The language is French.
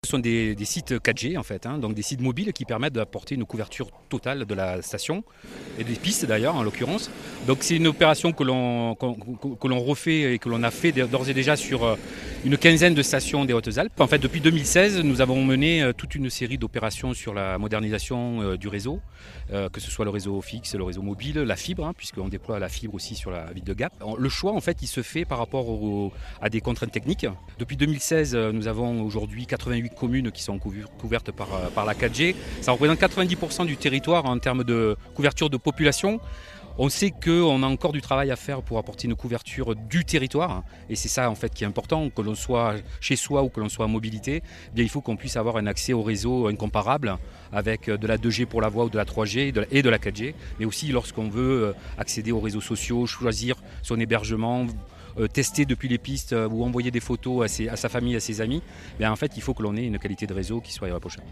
Ce sont des sites 4G en fait, donc des sites mobiles qui permettent d'apporter une couverture totale de la station et des pistes d'ailleurs en l'occurrence. Donc c'est une opération que l'on refait et que l'on a fait d'ores et déjà sur une quinzaine de stations des Hautes-Alpes. En fait depuis 2016 nous avons mené toute une série d'opérations sur la modernisation du réseau, que ce soit le réseau fixe, le réseau mobile, la fibre, puisqu'on déploie la fibre aussi sur la ville de Gap. Le choix en fait il se fait par rapport à des contraintes techniques. Depuis 2016 nous avons aujourd'hui 88 communes qui sont couvertes par la 4G. Ça représente 90% du territoire en termes de couverture de population. On sait qu'on a encore du travail à faire pour apporter une couverture du territoire et c'est ça en fait qui est important, que l'on soit chez soi ou que l'on soit en mobilité, il faut qu'on puisse avoir un accès au réseau incomparable avec de la 2G pour la voix ou de la 3G et de la 4G, mais aussi lorsqu'on veut accéder aux réseaux sociaux, choisir son hébergement, tester depuis les pistes ou envoyer des photos à sa famille, à ses amis, en fait il faut que l'on ait une qualité de réseau qui soit irréprochable.